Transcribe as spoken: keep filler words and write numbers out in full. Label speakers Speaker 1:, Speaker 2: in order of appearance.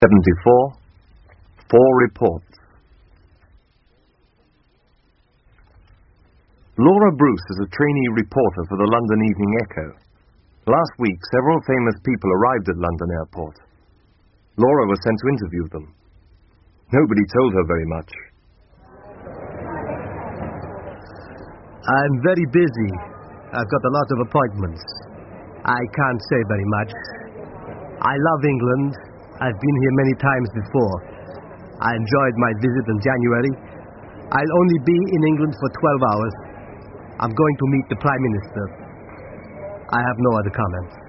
Speaker 1: seventy-four. Four reports. Laura Bruce is a trainee reporter for the London Evening Echo. Last week, several famous people arrived at London Airport. Laura was sent to interview them. Nobody told her very much.
Speaker 2: I'm very busy. I've got a lot of appointments. I can't say very much. I love England. I've been here many times before. I enjoyed my visit in January. I'll only be in England for twelve hours. I'm going to meet the Prime Minister. I have no other comments.